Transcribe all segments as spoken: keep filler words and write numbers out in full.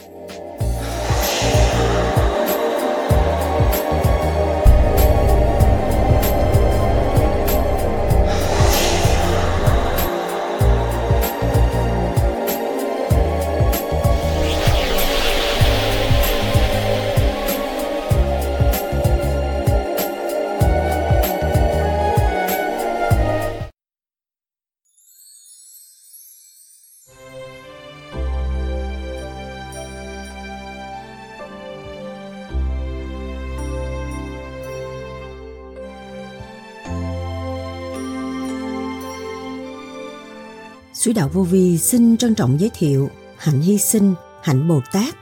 Suối Đạo Vô Vi xin trân trọng giới thiệu hạnh hy sinh, hạnh Bồ Tát.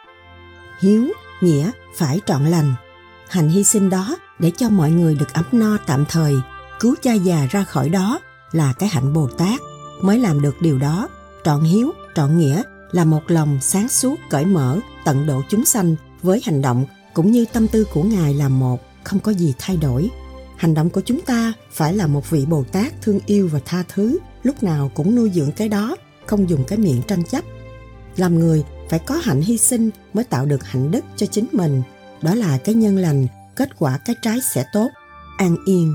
Hiếu, nghĩa, phải trọn lành. Hạnh hy sinh đó để cho mọi người được ấm no tạm thời, cứu cha già ra khỏi đó là cái hạnh Bồ Tát mới làm được điều đó. Trọn hiếu, trọn nghĩa là một lòng sáng suốt, cởi mở, tận độ chúng sanh với hành động cũng như tâm tư của Ngài là một, không có gì thay đổi. Hành động của chúng ta phải là một vị Bồ Tát thương yêu và tha thứ, lúc nào cũng nuôi dưỡng cái đó, không dùng cái miệng tranh chấp. Làm người phải có hạnh hy sinh mới tạo được hạnh đức cho chính mình. Đó là cái nhân lành, kết quả cái trái sẽ tốt, an yên.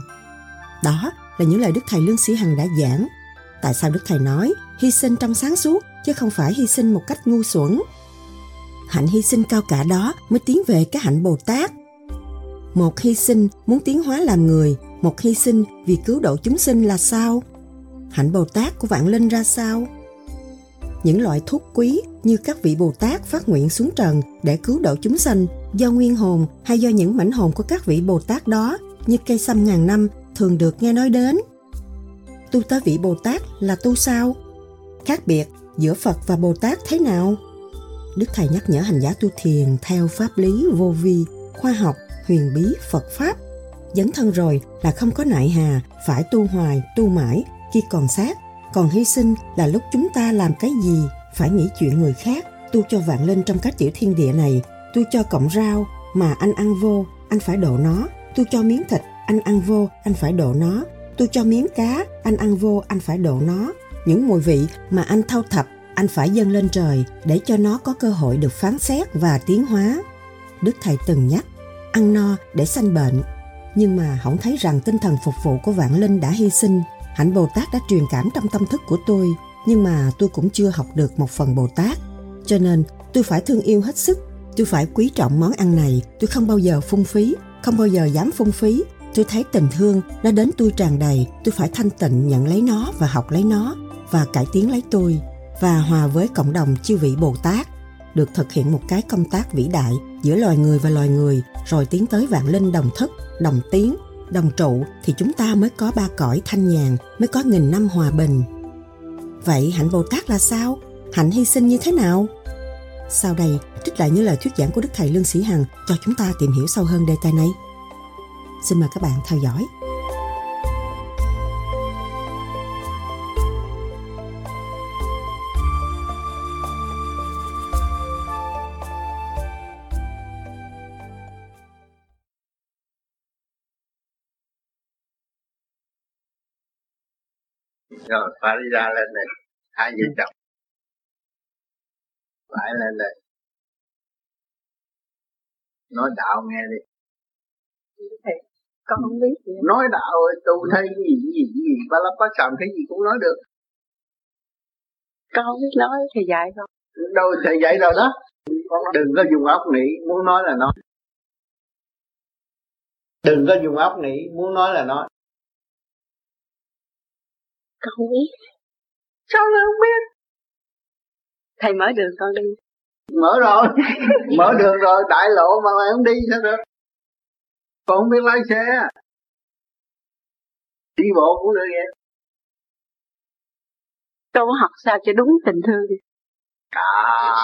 Đó là những lời Đức Thầy Lương Sĩ Hằng đã giảng. Tại sao Đức Thầy nói hy sinh trong sáng suốt chứ không phải hy sinh một cách ngu xuẩn? Hạnh hy sinh cao cả đó mới tiến về cái hạnh Bồ Tát. Một hy sinh muốn tiến hóa làm người, một hy sinh vì cứu độ chúng sinh là sao? Hạnh Bồ Tát của vạn linh ra sao? Những loại thuốc quý như các vị Bồ Tát phát nguyện xuống trần để cứu độ chúng sanh do nguyên hồn hay do những mảnh hồn của các vị Bồ Tát đó, như cây sâm ngàn năm thường được nghe nói đến. Tu tới vị Bồ Tát là tu sao? Khác biệt giữa Phật và Bồ Tát thế nào? Đức Thầy nhắc nhở hành giả tu thiền theo pháp lý vô vi, khoa học, huyền bí Phật Pháp. Dấn thân rồi là không có nại hà, phải tu hoài, tu mãi khi còn xác. Còn hy sinh là lúc chúng ta làm cái gì phải nghĩ chuyện người khác. Tu cho vạn linh trong các tiểu thiên địa này, tu cho cọng rau mà anh ăn vô, anh phải độ nó. Tu cho miếng thịt, anh ăn vô, anh phải độ nó. Tu cho miếng cá, anh ăn vô, anh phải độ nó. Những mùi vị mà anh thâu thập, anh phải dâng lên trời để cho nó có cơ hội được phán xét và tiến hóa. Đức Thầy từng nhắc, ăn no để sanh bệnh. Nhưng mà không thấy rằng tinh thần phục vụ của vạn linh đã hy sinh. Hạnh Bồ Tát đã truyền cảm trong tâm thức của tôi, nhưng mà tôi cũng chưa học được một phần Bồ Tát. Cho nên tôi phải thương yêu hết sức. Tôi phải quý trọng món ăn này. Tôi không bao giờ phung phí, không bao giờ dám phung phí. Tôi thấy tình thương nó đến tôi tràn đầy. Tôi phải thanh tịnh nhận lấy nó và học lấy nó và cải tiến lấy tôi và hòa với cộng đồng chư vị Bồ Tát, được thực hiện một cái công tác vĩ đại giữa loài người và loài người, rồi tiến tới vạn linh đồng thức, đồng tiến, đồng trụ, thì chúng ta mới có ba cõi thanh nhàn, mới có nghìn năm hòa bình. Vậy hạnh Bồ Tát là sao? Hạnh hy sinh như thế nào? Sau đây trích lại những lời thuyết giảng của Đức Thầy Lương Sĩ Hằng cho chúng ta tìm hiểu sâu hơn đề tài này. Xin mời các bạn theo dõi. Rồi phải đi ra lên này, hai vợ chồng phải lên đây nói đạo nghe đi. Thầy, con không biết gì. Nói đạo rồi tu thấy gì gì gì ba lắp bát sàm cái gì cũng nói được. Con không biết nói, thầy dạy con. Đâu thầy dạy đâu đó. Đừng có dùng óc nghĩ, muốn nói là nói. Đừng có dùng óc nghĩ, muốn nói là nói. Con không biết. Sao lại không biết? Thầy mở đường con đi. Mở rồi. Mở đường rồi, đại lộ mà mày không đi sao được? Con không biết lái xe. Đi bộ cũng được vậy. Con học sao cho đúng tình thương. À,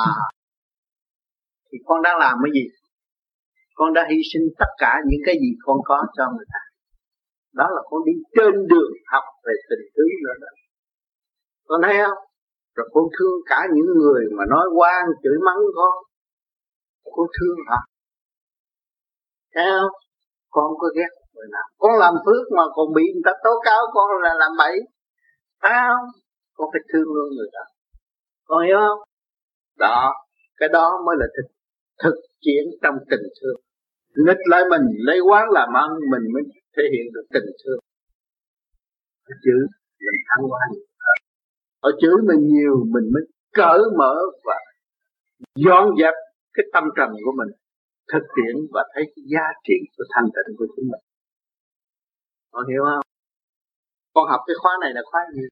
thì con đang làm cái gì? Con đã hy sinh tất cả những cái gì con có cho người ta. Đó là con đi trên đường học về tình thương rồi đó. Con thấy không? Rồi con thương cả những người mà nói oan chửi mắng con. Con thương hả? Thấy không? Con không có ghét người nào. Con làm phước mà còn bị người ta tố cáo con là làm bậy. Thấy không? Con phải thương luôn người đó. Con hiểu không? Đó. Cái đó mới là thực, thực chiến trong tình thương. Nghịch lại mình, lấy quán làm ăn, mình mới thể hiện được tình thương. Họ chửi mình ăn quán, họ chửi mình nhiều, mình mới cởi mở và dọn dẹp cái tâm trần của mình, thực tiễn và thấy cái giá trị của thanh tịnh của chính mình. Con hiểu không? Con học cái khóa này là khóa gì?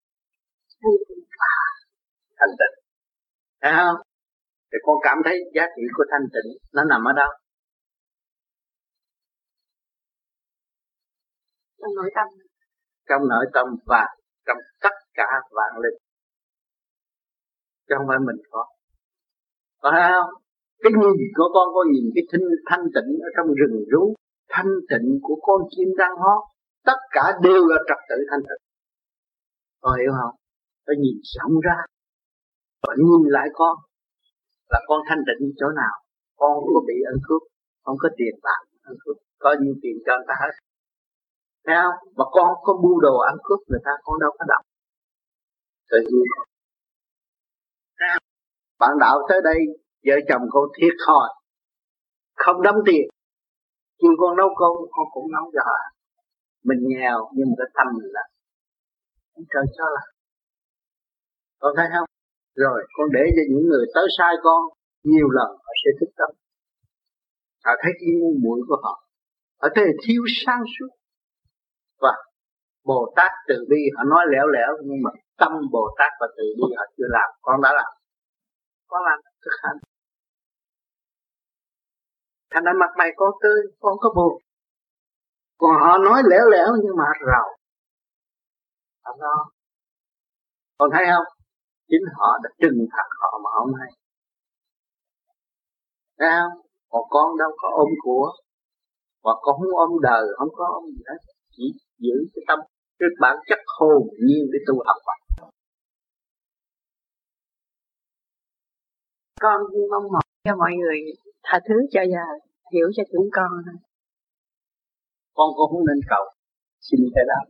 Thanh tịnh. Thấy không? Thì con cảm thấy giá trị của thanh tịnh nó nằm ở đâu? Trong nội tâm. Trong nội tâm và trong tất cả vạn linh. Chứ không phải mình có. Có thấy không? Cái nhìn của con, con nhìn cái thanh, thanh tịnh ở trong rừng rú, thanh tịnh của con chim đang hót, tất cả đều là trật tự thanh tịnh. Con hiểu không? Phải nhìn rộng ra và nhìn lại con là con thanh tịnh chỗ nào. Con không có bị ăn cướp, không có tiền bạc ăn cướp, có nhiều tiền cho người ta hết. Thấy không? Mà con không có mua đồ ăn cướp người ta, con đâu có động. Tự nhiên bạn đạo tới đây, vợ chồng con thiệt thòi, không đóng tiền, kêu con nấu cơm con cũng nấu cho họ. Mình nghèo nhưng mà cái tâm mình là ông trời cho là. Con thấy không? Rồi con để cho những người tới sai con nhiều lần họ sẽ thức tâm. Họ thấy cái ngu muội của họ, họ thấy thiếu sáng suốt. Và Bồ Tát từ bi họ nói lẻo lẻo, nhưng mà tâm Bồ Tát và từ bi họ chưa làm. Con đã làm. Con làm thực hành. Thành ra mặt mày con tươi, con có buồn. Còn họ nói lẻo lẻo nhưng mà rầu. Họ đó. Con thấy không? Chính họ đã trừng phạt họ mà không hay. Thấy không? Còn con đâu có ôm của. Và con không ôm đời, không có ôm gì hết. Chỉ giữ cái tâm, cái bản chất hồn nhiên để tu học. Con mong mỏi cho mọi người tha thứ cho và hiểu cho chúng con. Con cũng không nên cầu, xin cái đó.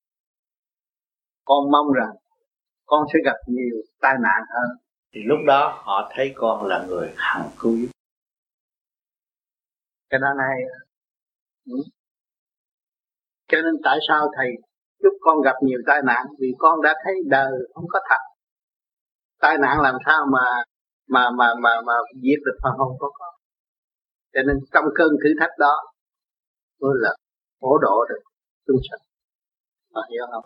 Con mong rằng con sẽ gặp nhiều tai nạn hơn, thì lúc đó họ thấy con là người hằng cứu giúp. Cái đó này, ừ. Cho nên tại sao thầy giúp con gặp nhiều tai nạn? Vì con đã thấy đời không có thật. Tai nạn làm sao mà mà mà mà mà diệt được phần hồn của con. Cho nên trong cơn thử thách đó mới là hỗ độ được chúng sanh. Họ hiểu không?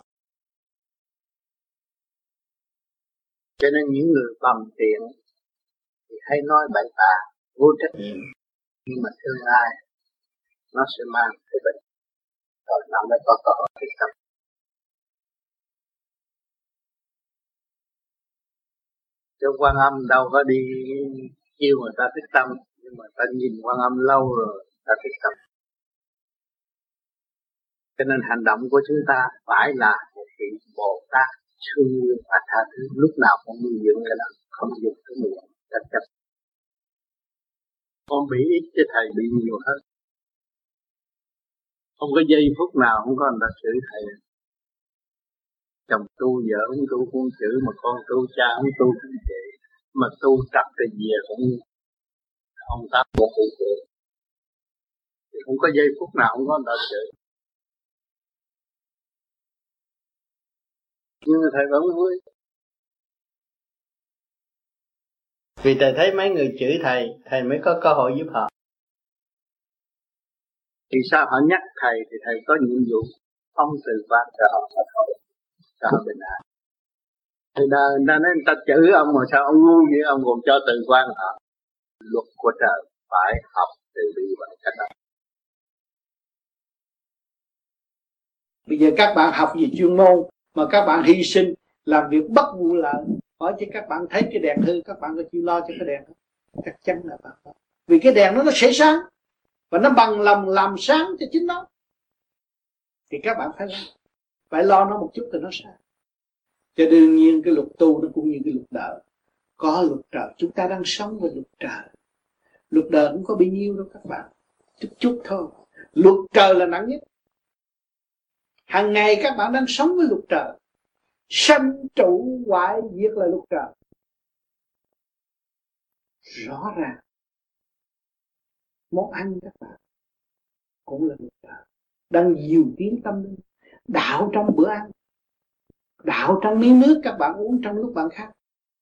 Cho nên những người bầm tiện thì hay nói bậy bạ, vô trách nhiệm, nhưng mà tương lai nó sẽ mang cái bệnh, rồi nó mới có cơ hội thức tâm. Chứ Quan Âm đâu có đi kêu người ta thức tâm, nhưng mà ta nhìn Quan Âm lâu rồi ta thức tâm. Cho nên hành động của chúng ta phải là một vị Bồ Tát thương yêu và tha thứ, lúc nào cũng nuôi dưỡng cái đó, không dùng cái miệng trách chấp. Con bị ít chứ thầy bị nhiều hơn. Không có giây phút nào không có người ta chửi thầy. Chồng tu, vợ không tu cũng chửi, mà con tu, cha không tu cũng chửi. Mà tu trật cái gì cũng ông ta cũng chửi. Thì không có giây phút nào không có người ta chửi. Nhưng mà thầy vẫn vui. Vì thầy thấy mấy người chửi thầy, thầy mới có cơ hội giúp họ. Thì sao họ nhắc thầy thì thầy có nhiệm vụ không từ van cho họ mà thôi, cho họ bình an. Thì ta nói người ta chửi ông mà sao ông ngu vậy, ông còn cho từ van họ. Luật của trời phải học từ bi và cách đó. Bây giờ các bạn học về chuyên môn mà các bạn hy sinh làm việc bất vụ lợi, hỏi chứ các bạn thấy cái đèn hư, các bạn có chịu lo cho cái đèn không? Chắc chắn là bạn không. Vì cái đèn nó nó sẽ sáng và nó bằng lòng làm sáng cho chính nó, thì các bạn phải lo, phải lo nó một chút thì nó sáng. Cho đương nhiên cái luật tu nó cũng như cái luật đời. Có luật trời, chúng ta đang sống với luật trời. Luật đời cũng có bao nhiêu đâu các bạn, chút chút thôi. Luật trời là nặng nhất. Hàng ngày các bạn đang sống với luật trời. Sanh trụ hoại diệt là luật trời. rõ ràng. Món ăn các bạn cũng là một đạo, đang dìu tiếng tâm linh. Đạo trong bữa ăn, đạo trong miếng nước các bạn uống trong lúc bạn khát,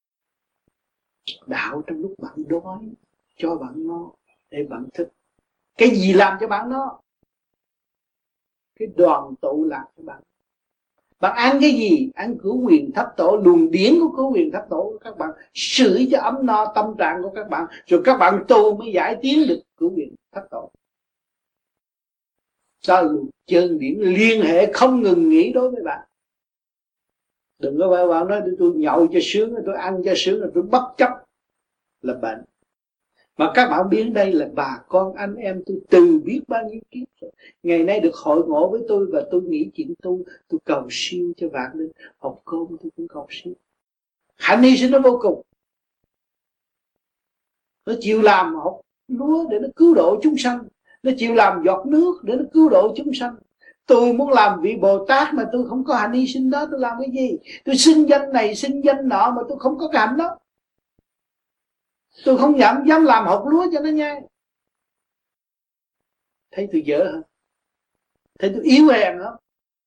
đạo trong lúc bạn đói cho bạn no để bạn thức. Cái gì làm cho bạn no? Cái đoàn tụ làm cho bạn. Bạn ăn cái gì? Ăn cửu huyền thập tổ, luồng điển của cửu huyền thập tổ các bạn sưởi cho ấm no tâm trạng của các bạn, rồi các bạn tu mới giải tiến được cửu huyền thập tổ. Đó là chân điển liên hệ không ngừng nghỉ đối với bạn. Đừng có bạn bạn nói tôi nhậu cho sướng, tôi ăn cho sướng, tôi bất chấp là bệnh. Mà các bạn biết đây là bà con anh em tôi từ biết bao nhiêu kiếp rồi. Ngày nay được hội ngộ với tôi và tôi nghĩ chuyện tu, tôi cầu siêu cho vạn linh. Học cơm tôi cũng cầu siêu. Hạnh hy sinh nó vô cùng. Nó chịu làm học lúa để nó cứu độ chúng sanh. Nó chịu làm giọt nước để nó cứu độ chúng sanh. Tôi muốn làm vị Bồ Tát mà tôi không có hạnh hy sinh đó, tôi làm cái gì? Tôi xin danh này, xin danh nọ mà tôi không có cái hạnh đó. Tôi không dám dám làm hột lúa cho nó nhai. Thấy tôi dở hả? Thấy tôi yếu hèn không?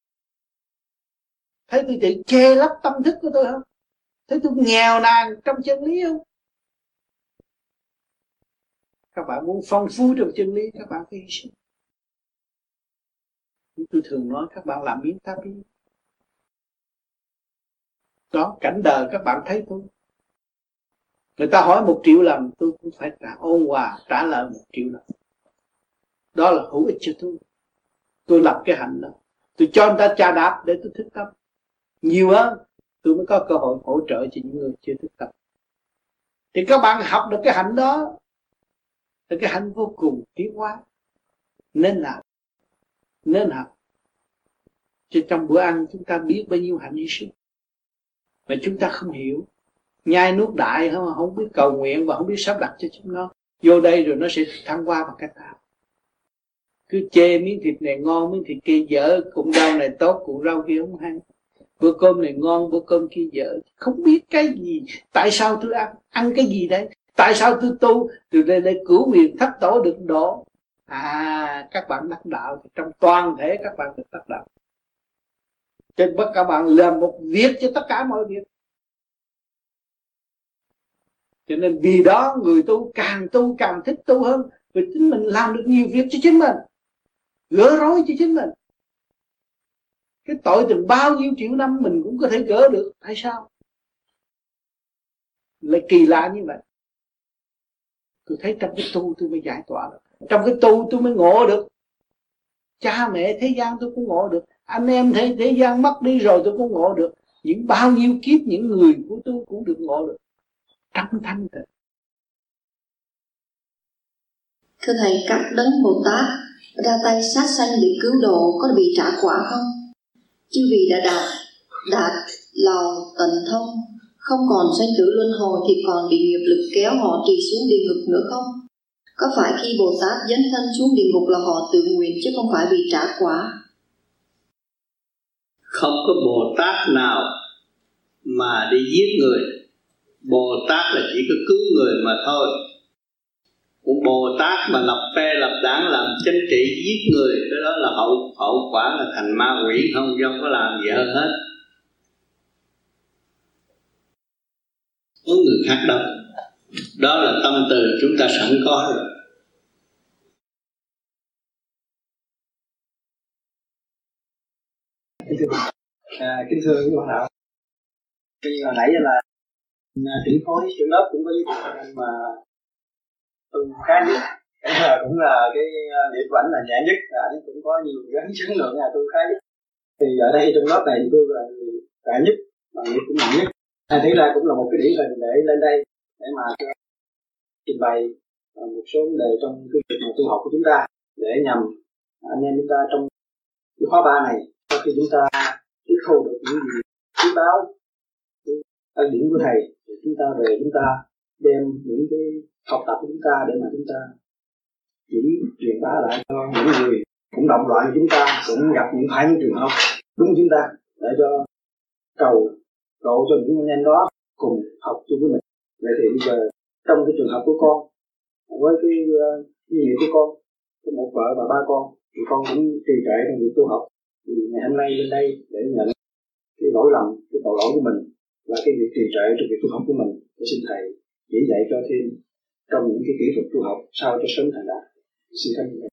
Thấy tôi tự che lấp tâm thức của tôi không? Thấy tôi nghèo nàn trong chân lý không? Các bạn muốn phong phú trong chân lý, các bạn phải hy sinh. Tôi thường nói các bạn làm miếng tháp đi. Đó, cảnh đời các bạn thấy tôi. Người ta hỏi một triệu lần tôi cũng phải trả ôn hòa trả lời một triệu lần. Đó là hữu ích cho tôi. Tôi lập cái hạnh đó. Tôi cho người ta trà đạp để tôi thức tâm. Nhiều hơn tôi mới có cơ hội hỗ trợ cho những người chưa thức tâm. Thì các bạn học được cái hạnh đó là cái hạnh vô cùng tiến hóa. Nên làm, nên học. Chứ trong bữa ăn chúng ta biết bao nhiêu hạnh hy sinh mà chúng ta không hiểu. Nhai nuốt đại không, không biết cầu nguyện và không biết sắp đặt cho chúng nó. Vô đây rồi nó sẽ thăng hoa bằng cách nào? Cứ chê miếng thịt này ngon, miếng thịt kia dở, cụm rau này tốt, cụm rau kia không hay. Bữa cơm này ngon, bữa cơm kia dở. Không biết cái gì, tại sao tôi ăn, ăn cái gì đấy? Tại sao tôi tu, từ đây để cửu huyền thất tổ được độ? À, các bạn đắc đạo, trong toàn thể các bạn được đắc đạo. Trên bất các bạn làm một việc cho tất cả mọi việc. Cho nên vì đó người tu càng tu càng thích tu hơn. Vì chính mình làm được nhiều việc cho chính mình, gỡ rối cho chính mình. Cái tội từng bao nhiêu triệu năm mình cũng có thể gỡ được. Tại sao? Lại kỳ lạ như vậy. Tôi thấy trong cái tu tôi mới giải tỏa được. Trong cái tu tôi mới ngộ được. Cha mẹ thế gian tôi cũng ngộ được. Anh em thế, thế gian mất đi rồi tôi cũng ngộ được. Những bao nhiêu kiếp những người của tôi cũng được ngộ được. Trong thanh tịnh. Thưa Thầy, các đấng Bồ Tát ra tay sát sanh để cứu độ có bị trả quả không? Chư vị đã đạt, đạt lòng tận thông, không còn sanh tử luân hồi thì còn bị nghiệp lực kéo họ trì xuống địa ngục nữa không? Có phải khi Bồ Tát dấn thân xuống địa ngục là họ tự nguyện chứ không phải bị trả quả? Không có Bồ Tát nào mà đi giết người. Bồ Tát là chỉ có cứu người mà thôi. Cũng Bồ Tát mà lập phe lập đảng làm chính trị giết người, cái đó là hậu hậu quả là thành ma quỷ, không không có làm gì hơn hết. Có người khác đâu. Đó là tâm từ chúng ta sẵn có rồi. À, kính thưa quý bạn đạo, khi hồi nãy là trưởng khối trưởng lớp cũng có giới thiệu anh mà tôi khá nhất, cũng là cái điểm của anh là nhẹ nhất, anh cũng có nhiều cái chứng lượng là tôi khá nhất. Thì ở đây trong lớp này tôi là khá nhất mà nghiệp cũng nặng nhất. Thành thử ra cũng là một cái điển hình để lên đây để mà trình bày một số vấn đề trong cái việc mà tu học của chúng ta, để nhằm anh em chúng ta trong cái khóa ba này, sau khi chúng ta tiếp thu được những gì quý báo cái điển của thầy, thì chúng ta về chúng ta đem những cái học tập của chúng ta để mà chúng ta chỉ truyền bá lại cho những người cũng động loạn chúng ta, cũng gặp những phải những trường hợp đúng chúng ta, để cho cầu độ cho những anh em đó cùng học chung với mình. Vậy thì bây giờ Trong cái trường hợp của con, với cái suy nghĩ của con, có một vợ và ba con, thì con cũng trì trệ trong việc tu học. Thì ngày hôm nay lên đây để nhận cái lỗi lầm, cái tội lỗi của mình và cái việc trì trệ trong việc tu học của mình, để xin thầy chỉ dạy cho thêm trong những cái kỹ thuật tu học sao cho sớm thành đạt. Xin cảm ơn.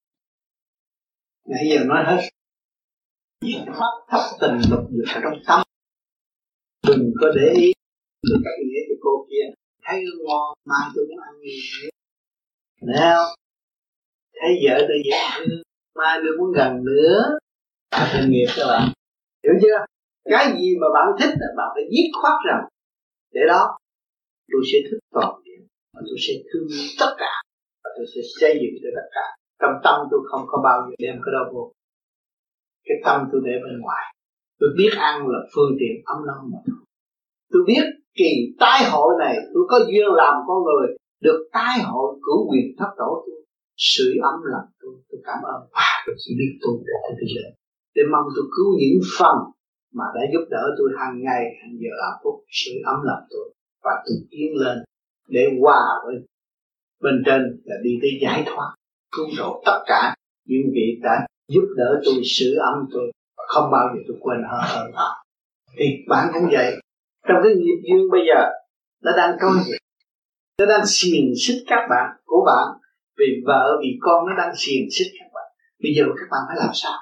Nãy giờ nói hết, dứt khoát thất tình lục dục ở trong tâm, đừng có để ý được cái nghĩa của cô kia, thấy ngon mai tôi muốn ăn gì nữa, thấy không? Thấy vợ tôi dễ thương, mai tôi muốn gần nữa, là nghiệp các bạn, hiểu chưa? Cái gì mà bạn thích là bạn phải dứt khoát rằng để đó tôi sẽ thích toàn diện, và tôi sẽ thương tất cả, và tôi sẽ xây dựng cho tất cả. Trong tâm tôi không có bao giờ đem cái đó vô. Cái tâm tôi để bên ngoài. Tôi biết ăn là phương tiện ấm no mà thôi. Tôi biết kỳ tái hội này tôi có duyên làm con người, được tái hội cửu quyền thất tổ tôi, sưởi ấm lòng tôi. Tôi cảm ơn và tôi chỉ biết tôi để tôi đi lên, để mong tôi cứu những phần mà đã giúp đỡ tôi hàng ngày hàng giờ làm phút, sưởi ấm lòng tôi, và tôi tiến lên để hòa với bên trên là đi tới giải thoát, cứu độ tất cả những vị đã giúp đỡ tôi, sưởi ấm tôi, không bao giờ tôi quên hơn hơn họ. Thì bản thân vậy, trong cái nghiệp duyên bây giờ nó đang trôi về, nó đang xiềng xích các bạn của bạn, vì vợ vì con nó đang xiềng xích các bạn. Bây giờ các bạn phải làm sao?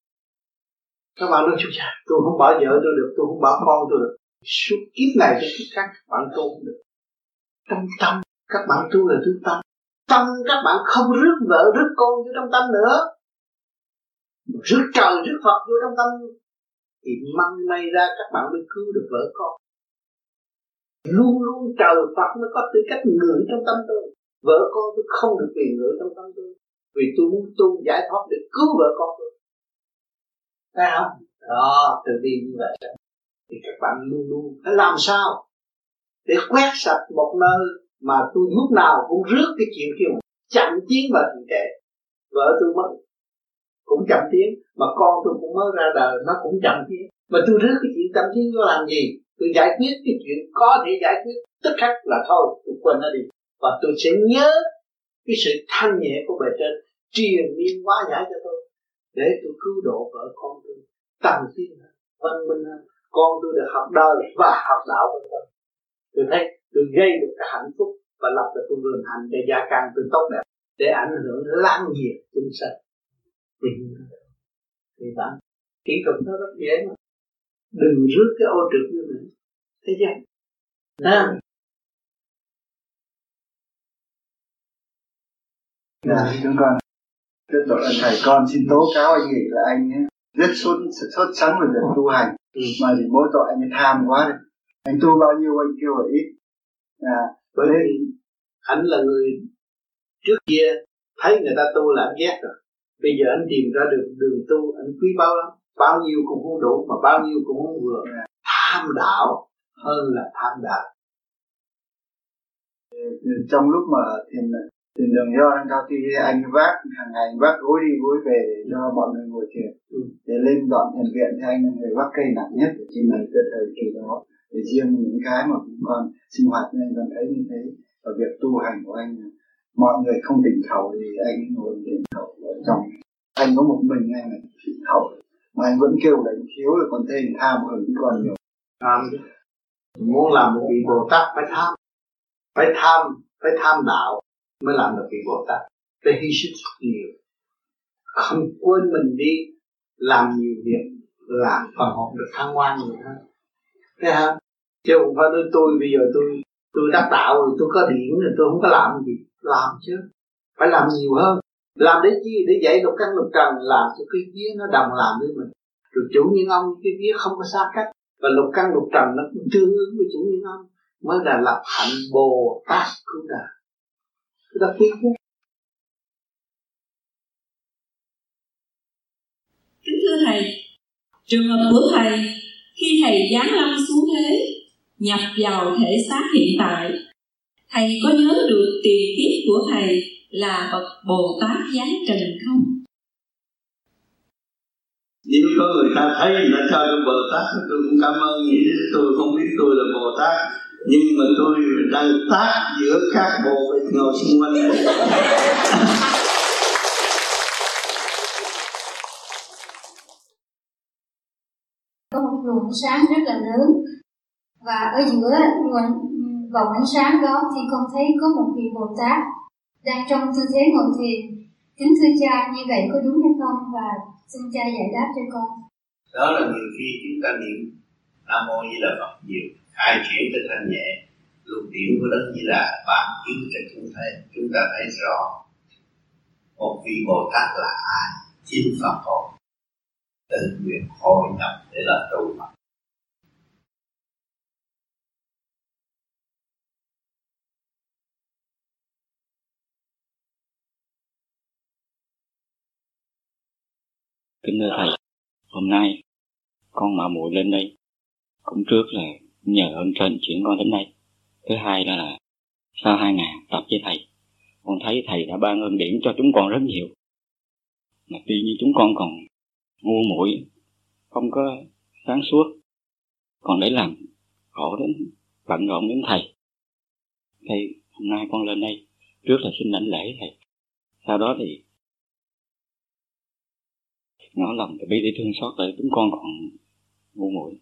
Các bạn nói chú cha, tôi không bỏ vợ tôi được, tôi không bỏ con tôi được, suốt kiếp này cho kiếp khác các bạn tu không được. Trong tâm các bạn tu là tu tâm, tâm các bạn không rước vợ rước con vô trong tâm nữa, rước trời rước Phật vô trong tâm, thì măng may ra các bạn mới cứu được vợ con. Luôn luôn trời Phật nó có tư cách ngự trong tâm tôi, vợ con tôi không được quyền ngự trong tâm tôi, vì tôi muốn tu giải thoát để cứu vợ con tôi. Thấy không? Đó, từ đi như vậy. Thì các bạn luôn luôn phải làm sao để quét sạch một nơi mà tôi lúc nào cũng rước cái chuyện kia mà chậm tiến vào trì trệ. Vợ tôi mới cũng chậm tiến, mà con tôi cũng mới ra đời nó cũng chậm tiến, mà tôi rước cái chuyện chậm tiến vô làm gì? Tôi giải quyết cái chuyện có thể giải quyết tức khắc là thôi, tôi quên nó đi, và tôi sẽ nhớ cái sự thanh nhẹ của bề trên truyền liên hóa giải cho tôi, để tôi cứu độ vợ con tôi tăng tiến hơn, văn minh hơn. Con tôi được học đời và học đạo của tôi. Tôi thấy tôi gây được cái hạnh phúc và lập được con vườn hạnh cho gia can tôi tốt đẹp, để ảnh hưởng lan nhiệt chúng sanh. Thì, thì bạn kỹ thuật nó rất dễ mà, đừng rước cái ô trượt như vậy, thấy chưa? À. Dạ, chúng con rất đội thầy con xin tố cáo anh nghĩ là anh ấy rất sốt sốt sắng về việc tu hành, ừ. mà thì mỗi tội anh ấy tham quá rồi. Anh tu bao nhiêu anh kêu là ít. À, bởi vì anh là người trước kia thấy người ta tu là anh ghét rồi. Bây giờ anh tìm ra được đường tu, anh quý báu lắm. Bao nhiêu cũng không đủ mà bao nhiêu cũng không vừa. À. Tham đạo hơn là tham đạo. Trong lúc mà thiền thiền đường do anh cao thì anh vác hàng ngày anh vác gối đi gối về để cho mọi người ngồi thiền. Ừ. Để lên dọn thiền viện thì anh là người vác cây nặng nhất ở trên này từ thời kỳ đó. Để riêng những cái mà còn sinh hoạt nên con thấy như thế. Và việc tu hành của anh, mọi người không tỉnh khẩu thì anh ngồi tỉnh khẩu ở trong. Anh có một mình anh là tỉnh khẩu, mà anh vẫn kêu là anh thiếu là còn thêm tham hơn còn nhiều. Tham, muốn làm một vị Bồ Tát phải tham, phải tham, phải tham đạo mới làm được vị Bồ Tát. Phải hy sinh nhiều, không quên mình đi, làm nhiều việc là phần hồn được thăng hoa nhiều hơn. Thấy không? Chứ không phải nói tôi bây giờ tôi tôi đắc đạo rồi, tôi có điển rồi tôi không có làm gì. Làm chứ, phải làm nhiều hơn. Làm để chi? Để dạy lục căn lục trần, làm cho cái vía nó đồng làm với mình. Rồi chủ nhân ông cái vía không có xa cách, và lục căn lục trần nó cũng tương ứng với chủ nhân ông, mới là lập hạnh Bồ Tát cứu đời. Cái đó quý chứ. Kính thưa thầy, trường hợp của thầy khi thầy giáng lâm xuống thế, nhập vào thể xác hiện tại, thầy có nhớ được tiền kiếp của thầy là bậc Bồ Tát giáng trần không? Nếu có người ta thấy người ta cho tôi Bồ Tát, tôi cũng cảm ơn, nghĩ tôi không biết tôi là Bồ Tát, Nhưng mà tôi đang tác giữa các bộ vật ngồi xung quanh. Có một luồng sáng rất là lớn, và ở giữa vòng ánh sáng đó thì con thấy có một vị Bồ Tát đang trong tư thế ngồi thiền. Kính thưa cha, như vậy có đúng hay không? Và xin cha giải đáp cho con. Đó là nhiều khi chúng ta niệm Nam Mô Di Đà Phật nhiều, khai triển cho thanh nhẹ, luồng điển của Đấng Di Đà ban chiếu cho chúng thấy, chúng ta thấy rõ một vị Bồ Tát là ai, chính Phật hồn, tự nguyện hội nhập để là tu Phật. Kính thưa thầy, hôm nay con mạo muội lên đây, cũng trước là nhờ ơn trên chuyển con đến đây. Thứ hai là, là sau hai ngày tập với thầy, con thấy thầy đã ban ơn điển cho chúng con rất nhiều. Mà tuy nhiên chúng con còn ngu muội, không có sáng suốt, còn để làm khổ đến bận rộn đến thầy. Thầy hôm nay con lên đây, trước là xin đảnh lễ thầy, sau đó thì ngỏ lòng từ bi để thương xót để chúng con còn ngu muội.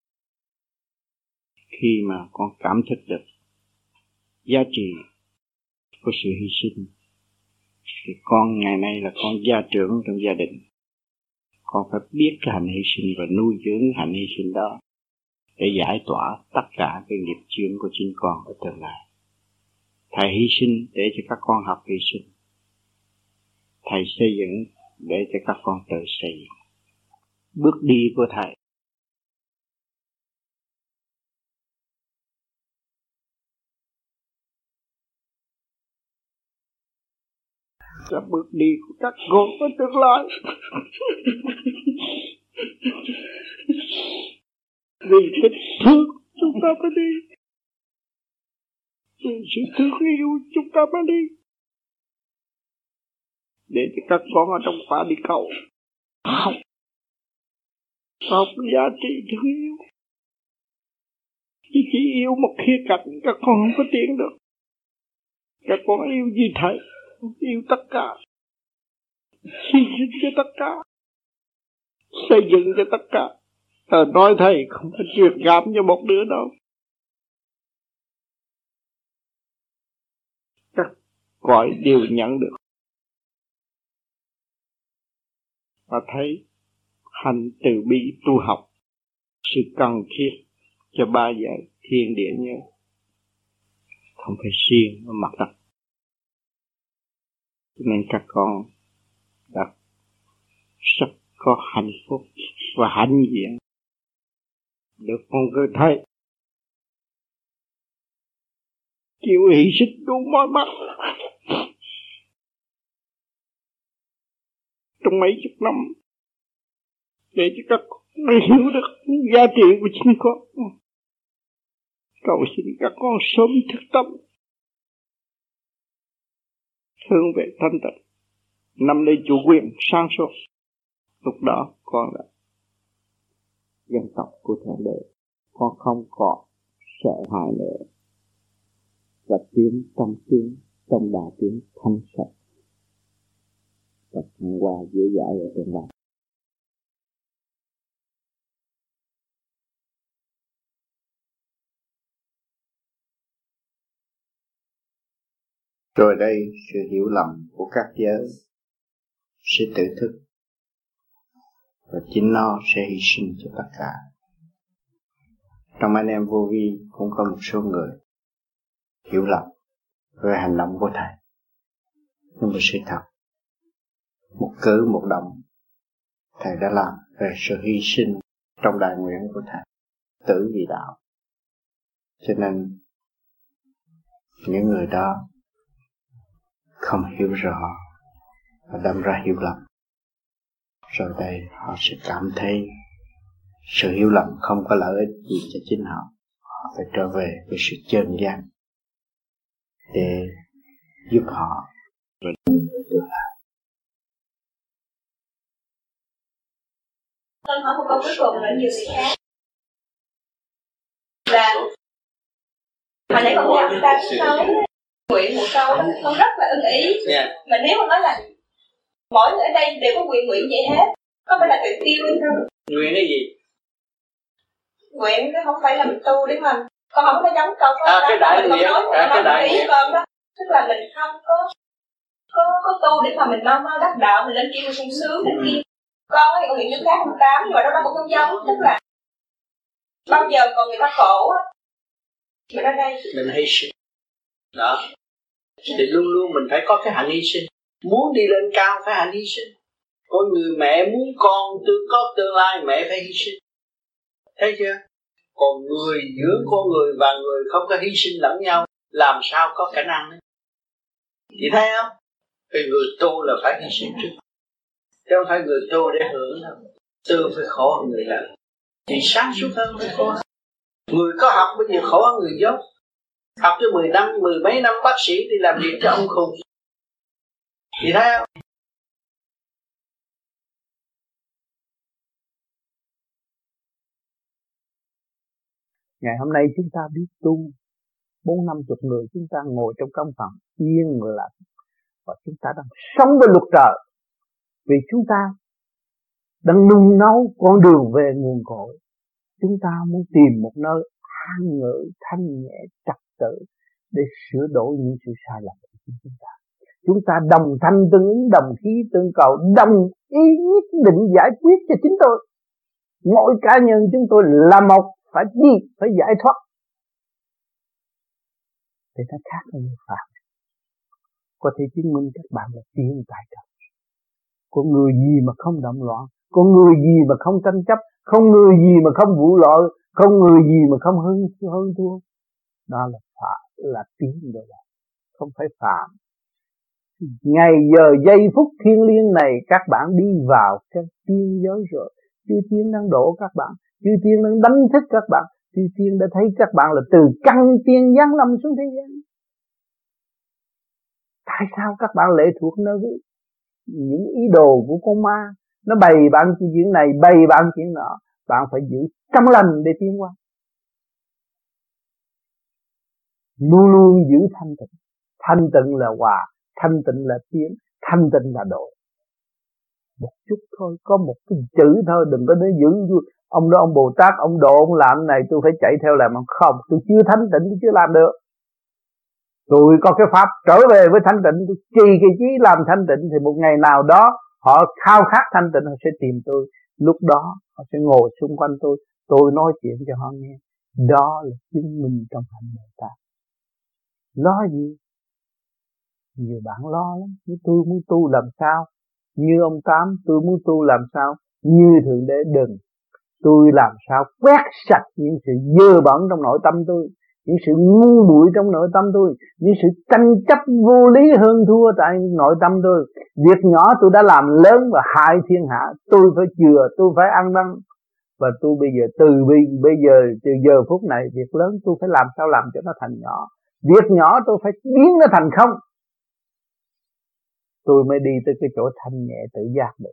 Khi mà con cảm thức được giá trị của sự hy sinh, thì con ngày nay là con gia trưởng trong gia đình, con phải biết cái hành hy sinh và nuôi dưỡng hành hy sinh đó để giải tỏa tất cả cái nghiệp chướng của chính con ở tương lai. Thầy hy sinh để cho các con học hy sinh, thầy xây dựng để cho các con tự xây dựng. Bước đi của thầy là bước đi của các con ở tương lai. Vì cái thương chúng ta mới đi, vì sự thương yêu chúng ta mới đi, để cho các con ở trong quả đi cầu học học giá trị thương yêu. Chỉ chỉ yêu một khía cạnh, các con không có tiến được. Các con yêu gì thầy, yêu tất cả, hy sinh cho tất cả, xây dựng cho tất cả. Ờ, nói thầy không có truyền cảm cho một đứa đâu. Các cõi đều nhận được và thấy hành từ bi tu học sự cần thiết cho ba giới thiên địa nhân, không phải siêng ở mặt đất. Nên các con đã rất có hạnh phúc và hãnh diện được con người thấy chịu hy sinh đủ mọi mặt trong mấy chục năm để cho các con hiểu được giá trị của chính con. Cầu xin các con sớm thức tâm hướng về thanh tịnh, nắm lấy chủ quyền sáng suốt. Lúc đó con là dân tộc của Thượng Đế, con không còn sợ hãi nữa và tiến trong tiến trong đà tiến thanh sạch và thăng hoa dễ dãi ở tương lai. Rồi đây sự hiểu lầm của các giới sẽ tự thức và chính nó sẽ hy sinh cho tất cả. Trong anh em vô vi cũng có một số người hiểu lầm về hành động của thầy. Nhưng mà sự thật, một cử một động thầy đã làm về sự hy sinh trong đại nguyện của thầy, tử vì đạo. Cho nên những người đó không hiểu rõ và đâm ra hiểu lầm. Rồi đây họ sẽ cảm thấy sự hiểu lầm không có lợi ích gì cho chính họ. Họ phải trở về với sự chân gian để giúp họ và được lại. Tôi hỏi một câu cuối cùng là nhiều vị khác là Mà nãy con nghe ông ta nói nguyện một câu, con rất là ưng ý. Yeah. Mà nếu con nói là mỗi người ở đây đều có nguyện nguyện vậy hết, có phải là tự tiêu hay không? Nguyện cái gì? Nguyện chứ không phải là mình tu để mà con không có giống câu à, cái đại nguyện, nói, à, cái đại nguyện con đó, tức là mình không có có có tu để mà mình mau mau đắc đạo, mình lên kia mình sung sướng lên kia. Con thì con nguyện nước khác không tám, nhưng mà đó nó cũng không giống, tức là bao giờ còn người ta khổ á, mình ở đây mình hy sinh đó, thì luôn luôn mình phải có cái hạnh hy sinh. Muốn đi lên cao phải hạnh hy sinh. Có người mẹ muốn con tương có tương lai, mẹ phải hy sinh, thấy chưa? Còn người giữa con người và người không có hy sinh lẫn nhau, làm sao có khả năng đấy. Chị thấy không? Thì người tu là phải hy sinh trước, chứ không phải người tu để hưởng đâu. Tu phải khổ hơn người làm, thì sáng suốt hơn mới khổ. Người có học bây giờ khổ hơn người dốt. Học tới mười năm, mười mấy năm bác sĩ đi làm việc cho ông khùng. Chị thấy không? Ngày hôm nay chúng ta biết tu, bốn năm chục người chúng ta ngồi trong căn phòng yên lặng, và chúng ta đang sống với luật trời, vì chúng ta đang nung nấu con đường về nguồn cội. Chúng ta muốn tìm một nơi an ngữ, thanh nhẹ, trật tự để sửa đổi những sự sai lầm của chúng ta. Chúng ta đồng thanh tương ứng, đồng khí tương cầu, đồng ý nhất định giải quyết cho chính tôi. Mỗi cá nhân chúng tôi là một, phải đi, phải giải thoát. Thì nó khác với người phạm. Có thể chứng minh các bạn là tiến tại trời. Có người gì mà không động loạn, có người gì mà không tranh chấp, không người gì mà không vụ lợi, không người gì mà không hơn hơn thua. Đó là phạm, là tiến rồi đó, không phải phạm. Ngày giờ giây phút thiêng liêng này các bạn đi vào cái tiên giới rồi. Chư Thiên đang độ các bạn, chư Thiên đang đánh thức các bạn, chư Thiên đã thấy các bạn là từ căn tiên giáng lâm xuống thế gian. Tại sao các bạn lệ thuộc nơi những ý đồ của con ma? Nó bày bạn chuyện này, bày bạn chuyện nọ. Bạn phải giữ trong lành để tiến qua. Luôn luôn giữ thanh tịnh. Thanh tịnh là hòa, thanh tịnh là tiến, thanh tịnh là độ. Một chút thôi, có một cái chữ thôi, đừng có nói giữ ông đó ông Bồ Tát, ông độ, ông làm này tôi phải chạy theo làm. Không, tôi chưa thanh tịnh, tôi chưa làm được. Tôi có cái pháp trở về với thanh tịnh, tôi trì cái chí làm thanh tịnh, thì một ngày nào đó họ khao khát thanh tịnh, họ sẽ tìm tôi. Lúc đó họ sẽ ngồi xung quanh tôi, tôi nói chuyện cho họ nghe. Đó là chứng minh trong hạnh Bồ Tát. Lo gì? Nhiều bạn lo lắm, như tôi muốn tu làm sao? Như ông Tám, tôi muốn tu làm sao? Như Thượng Đế đừng. Tôi làm sao quét sạch những sự dơ bẩn trong nội tâm tôi, những sự ngu muội trong nội tâm tôi, những sự tranh chấp vô lý hơn thua tại nội tâm tôi. Việc nhỏ tôi đã làm lớn và hại thiên hạ, tôi phải chừa, tôi phải ăn năn. Và tôi bây giờ từ bây giờ từ giờ phút này, việc lớn tôi phải làm sao làm cho nó thành nhỏ. Việc nhỏ tôi phải biến nó thành không. Tôi mới đi tới cái chỗ thanh nhẹ tự giác được.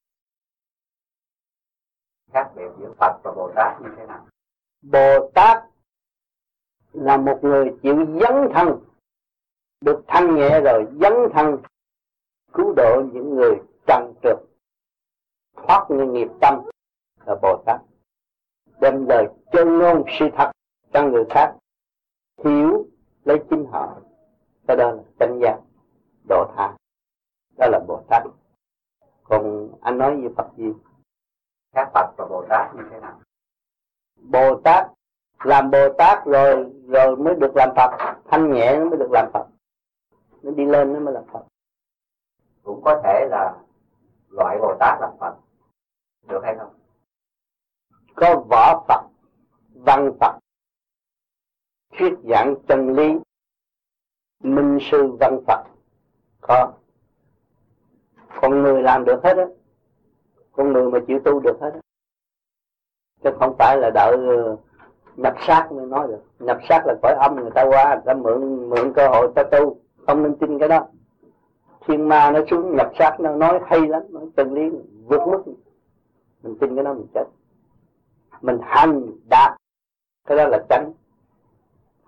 Khác biệt giữa Phật và Bồ Tát như thế nào? Bồ Tát là một người chịu dấn thân, được thanh nhẹ rồi dấn thân cứu độ những người trần trượt, thoát những nghiệp tâm là Bồ Tát. Đem lời chân ngôn sự thật cho người khác hiểu lấy chính họ, cái đó là chánh giác độ tha, đó là Bồ Tát. Còn anh nói như Phật gì? Khác Phật và Bồ Tát như thế nào? Bồ Tát làm Bồ Tát rồi rồi mới được làm Phật, thanh nhẹ nó mới được làm Phật, nó đi lên nó mới làm Phật. Cũng có thể là loại Bồ Tát làm Phật, được hay không? Có võ Phật, văn Phật, thuyết giảng chân lý, minh sư văn Phật, có. Con người làm được hết á, con người mà chịu tu được hết á, chứ không phải là đợi nhập xác mới nói được. Nhập xác là cõi âm, người ta qua, người ta mượn mượn cơ hội ta tu, không nên tin cái đó. Thiên ma nó xuống nhập xác nó nói hay lắm, nói chân lý vượt mức, mình tin cái đó mình chết. Mình hành đạt, cái đó là chánh.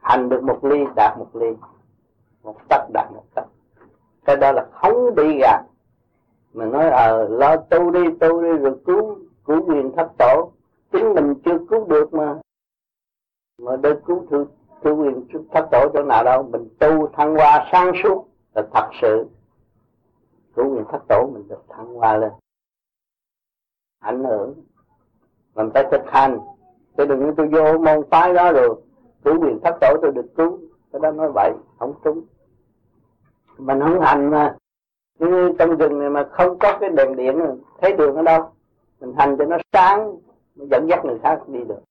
hành được một ly đạt một ly, một tấc đạt một tấc. Cái đó là không bị gạt. Mà nói ờ à, lo tu đi tu đi rồi cứu cứu quyền thất tổ, chính mình chưa cứu được mà mà để cứu thư cứu quyền thất tổ chỗ nào đâu. Mình tu thăng hoa sáng suốt là thật sự cứu quyền thất tổ mình được thăng hoa lên, ảnh hưởng. Mình phải thực hành, chứ đừng nói tôi vô môn phái đó rồi cứu quyền thất tổ tôi được cứu. Cái đó nói vậy không trúng. Mình không hành mà. Như trong rừng này mà không có cái đèn điện thấy đường ở đâu, mình hành cho nó sáng mới dẫn dắt người khác đi được.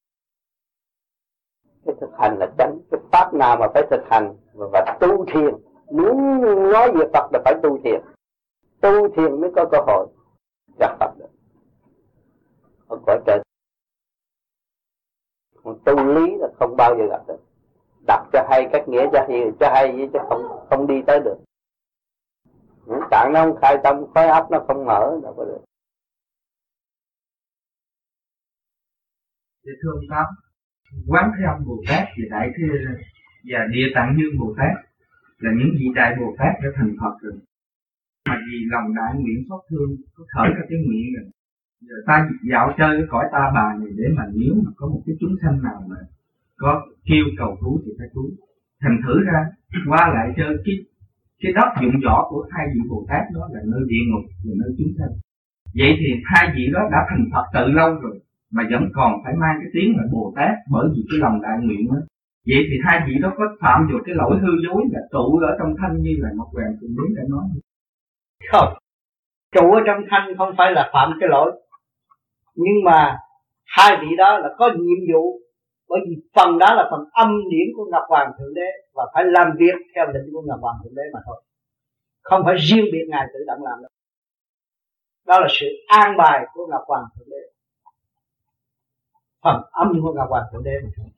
Cái thực hành là tránh. Cái pháp nào mà phải thực hành và tu thiền. Muốn nói về Phật là phải tu thiền. Tu thiền mới có cơ hội gặp Phật được ở cõi trời. Còn tu lý là không bao giờ gặp được. Đọc cho hay các nghĩa cho hay, cho hay chứ không không đi tới được. Những tạng nó không khai tâm, khói óc nó không mở, đâu có được. Để thưa ông Tám, Quán Thế Âm Bồ Tát và Đại Thế và Địa Tạng Dương Bồ Tát là những vị đại Bồ Tát đã thành Phật rồi. Mà vì lòng đại nguyện xót thương, có khởi ra cái nguyện rồi. Giờ ta dạo chơi cái cõi ta bà này để mà nếu mà có một cái chúng sanh nào mà có kêu cầu cứu thì phải cứu. Thành thử ra qua lại chơi cái cái đất dụng võ của hai vị Bồ Tát đó là nơi địa ngục, là nơi chúng sanh. Vậy thì hai vị đó đã thành Phật từ lâu rồi mà vẫn còn phải mang cái tiếng là Bồ Tát bởi vì cái lòng đại nguyện đó. Vậy thì hai vị đó có phạm vào cái lỗi hư dối là trụ ở trong thanh như là Ngọc Hoàng Thượng Đế đã nói. Không, trụ ở trong thanh không phải là phạm cái lỗi, nhưng mà hai vị đó là có nhiệm vụ, bởi vì phần đó là phần âm điểm của Ngọc Hoàng Thượng Đế và phải làm việc theo lệnh của Ngọc Hoàng Thượng Đế mà thôi, không phải riêng biệt ngài tự động làm đâu. Đó là sự an bài của Ngọc Hoàng Thượng Đế, phần âm của Ngọc Hoàng Thượng Đế mà thôi.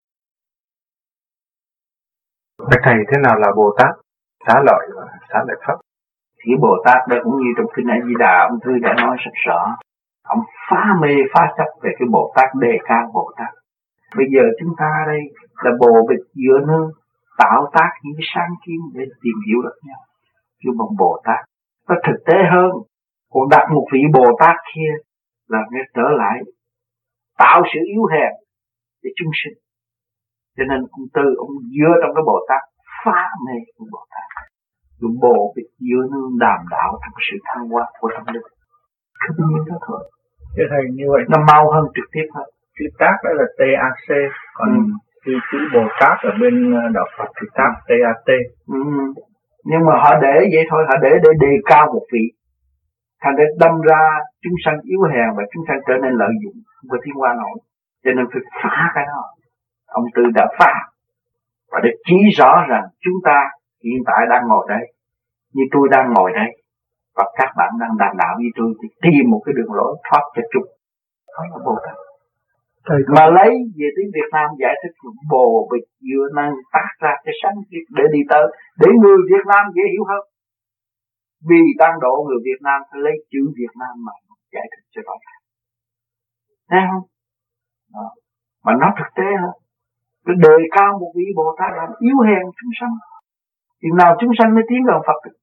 Các thầy, thế nào là Bồ Tát xá lợi và xá lợi Pháp? Thì Bồ Tát đó cũng như trong kinh A Di Đà ông Thư đã nói rất rõ, ông phá mê phá chấp về cái Bồ Tát, đề cao Bồ Tát. Bây giờ chúng ta đây là bồ bịch dựa nương tạo tác những cái sáng kiến để tìm hiểu được nhau. Nhưng bằng Bồ Tát nó thực tế hơn. Còn đặt một vị Bồ Tát kia là nghe trở lại tạo sự yếu hèn để chúng sinh. Cho nên ông Tư ông dựa trong cái Bồ Tát phá mê của Bồ Tát. Dùng bồ bịch dựa nương đàm đạo trong sự thăng hoa của tâm linh. Cứ tự nhiên đó thôi. Thưa thầy, như vậy nó mau hơn trực tiếp hơn. Chữ Tát đó là tê a xê, còn ừ. chữ, chữ Bồ Tát ở bên đạo Phật thì Tát tê a tê. Ừ. Nhưng mà họ để vậy thôi, họ để để đề cao một vị, thành để đâm ra chúng sanh yếu hèn và chúng sanh trở nên lợi dụng, không có tiến qua nổi. Cho nên phải phá cái đó. Ông Tư đã phá và để chỉ rõ rằng chúng ta hiện tại đang ngồi đây, như tôi đang ngồi đây, và các bạn đang đàm đạo với tôi thì tìm một cái đường lối thoát cho chúng. Đó là Bồ Tát. Mà lấy về tiếng Việt Nam giải thích bồ bịch dựa năng tác ra cái sáng kiến để đi tới, để người Việt Nam dễ hiểu hơn. Vì đang độ người Việt Nam phải lấy chữ Việt Nam mà giải thích cho rõ ràng. Thấy không? Đó. Mà nó thực tế hơn. Cái đề cao một vị Bồ Tát làm yếu hèn chúng sanh. Chừng nào chúng sanh mới tiến gần Phật được.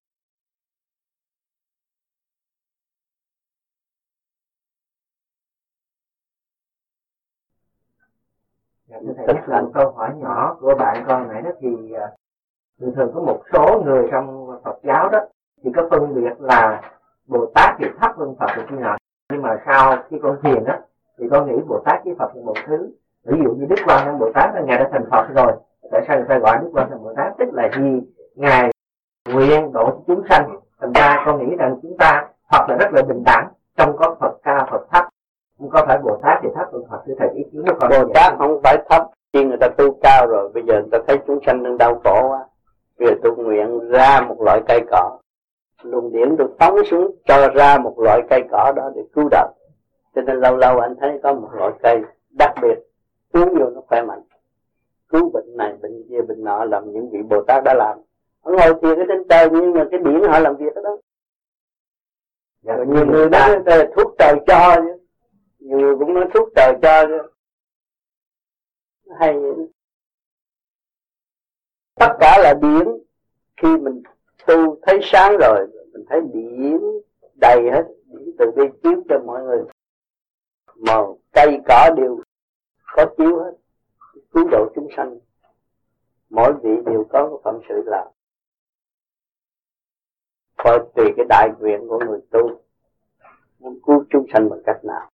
Thầy nhắc lại câu hỏi nhỏ của bạn con nãy đó thì thường thường có một số người trong Phật giáo đó thì có phân biệt là Bồ Tát thì thấp hơn Phật thì kia nọ, nhưng mà sau khi con thiền đó thì con nghĩ Bồ Tát với Phật là một thứ. Ví dụ như Đức Quan Âm Bồ Tát là ngài đã thành Phật rồi, tại sao người ta gọi Đức Quan Âm Bồ Tát? Tức là vì ngài nguyện độ chúng sanh. Thành ra con nghĩ rằng chúng ta Phật là rất là bình đẳng, trong có Phật cao Phật thấp, không có phải Bồ Tát thì thấp hơn Phật. Thưa thầy ý kiến nó còn Bồ Tát không phải thấp, khi người ta tu cao rồi, bây giờ người ta thấy chúng sanh đang đau khổ quá, bây giờ tôi nguyện ra một loại cây cỏ, luồng điển tôi phóng xuống cho ra một loại cây cỏ đó để cứu đời. Cho nên lâu lâu anh thấy có một loại cây đặc biệt uống vô nó khỏe mạnh, cứu bệnh này bệnh kia bệnh nọ, làm những vị Bồ Tát đã làm. Họ ngồi thiền ở trên trời nhưng mà cái điển họ làm việc ở đó. Dạ, rồi nhiều người nói thuốc trời cho chứ, nhiều người cũng nói thuốc trời cho chứ. Hay Tất cả là điển. Khi mình tu thấy sáng rồi, mình thấy điển đầy hết, điển từ bi chiếu cho mọi người. Màu cây cỏ đều có chiếu hết, cứu độ chúng sanh. Mỗi vị đều có cái phận sự làm. Coi tùy cái đại nguyện của người tu muốn cứu chúng sanh bằng cách nào.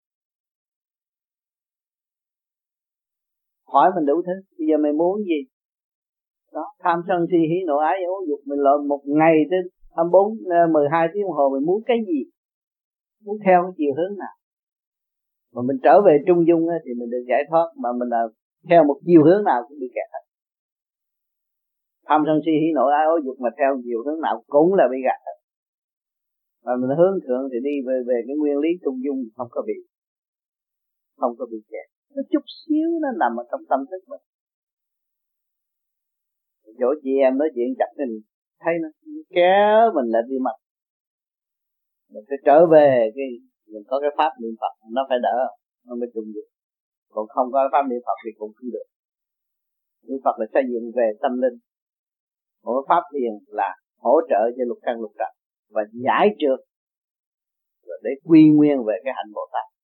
Hỏi mình đủ thứ. Bây giờ mày muốn gì? Đó, tham sân si hỉ nộ ái ố dục, mình lộn một ngày tới hai mươi bốn, mười hai tiếng đồng hồ, mình muốn cái gì? Muốn theo cái chiều hướng nào? Mà mình trở về trung dung thì mình được giải thoát, mà mình là theo một chiều hướng nào cũng bị kẹt hết. Tham sân si hỉ nộ ái ố dục mà theo chiều hướng nào cũng là bị gạt hết. Mà mình hướng thượng thì đi về về cái nguyên lý trung dung, không có bị không có bị kẹt. Nó chút xíu nó nằm ở trong tâm thức mình. Chỗ chị em nói chuyện chặt thì thấy nó kéo mình lại đi mặt. Mình phải trở về cái mình có cái pháp niệm Phật nó phải đỡ, nó mới trung được. Còn không có pháp niệm Phật thì cũng không được. Niệm Phật là xây dựng về tâm linh. Còn pháp thiền là hỗ trợ cho lục căn lục trần và giải trượt rồi để quy nguyên về cái hạnh Bồ Tát.